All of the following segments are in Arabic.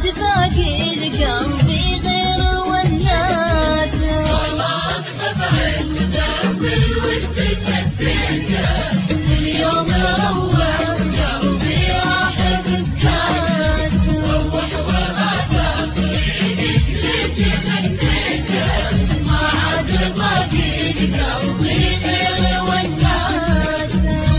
باقي لقلبي غير وناس. خلاص ببعد ودرب الود سديته، اليوم روح قلبي راح بسكات. روح وهذا طريقك اللي تمنيته، ما عاد باقي لقلبي غير وناس.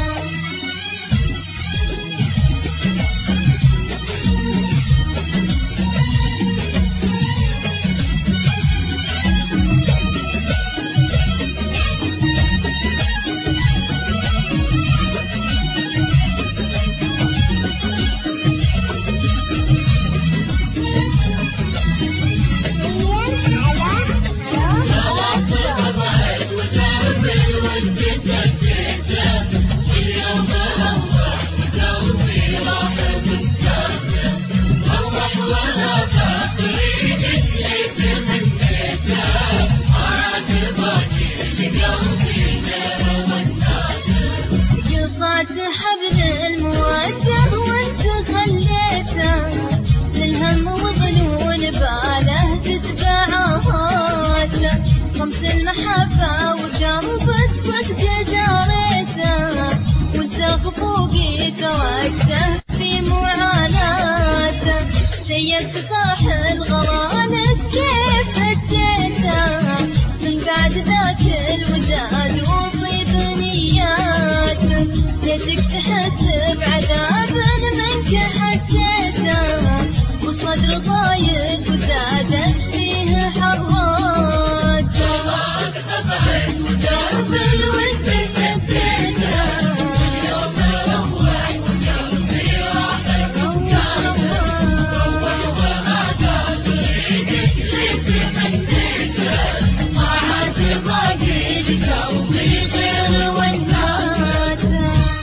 خلاص ببعد ودرب الود سديته، واليوم روح وقلبي راح بسكاته. روح وهذا طريقك اللي تمنيته، ما عاد باقي لقلبي غير وناته. قطعت حبل المودة وانت خليته، للهم وظنون باله تتبع عهاته. صمت المحبة وقلبك صدق داريته، وانت خفوقي تركته في معاناته. شيدت صرح الغرام كيف هديته، من بعد ذاك الوداد وطيب نياته. ليتك تحس بعذاب منك حسيته، والصدر ضايق وزادت فيه حرات. خلاص ببعد ودرب الود سديته، اليوم روح وقلبي راح بسكاته. روح وهذا طريقك اللي تمنيته، ما عاد باقي لقلبي غير وناته.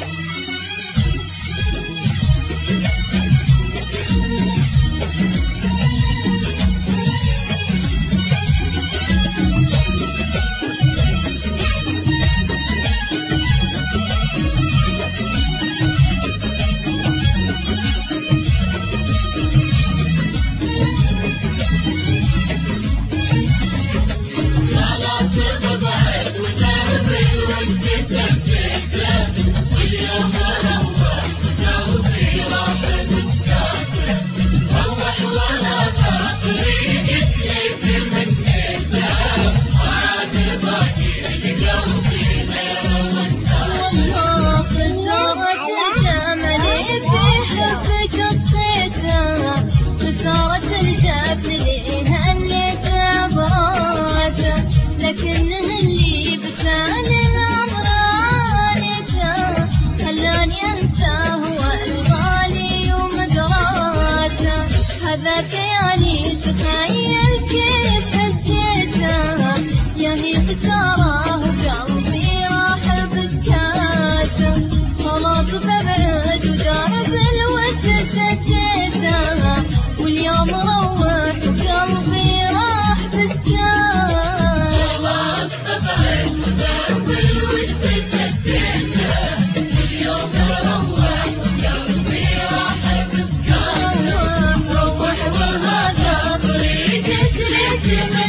خلاص ببعد ودرب الود سديته، واليوم روح وقلبي راح بسكاته. روح وهذا طريقك اللي تمنيته، ما عاد باقي لقلبي غير وناته. والله خسارة الجمل في حبك اطفيته، خسارة الجبل ليه اللي تعبراته. لكنه اللي بكان الأمر عانيته، خلاني أنساه والغالي ومقراته. هذا كياني تخيل كيف هزيته، يا هي خسارة وقلبي راح بسكاته. خلاص ببعد ودرب الود سديته، واليوم روح وقلبي راح بسكاته. خلاص ببعد ودرب الود سديته، اليوم روح وقلبي راح بسكاته. روح وهذا طريقك اللي تمنيته،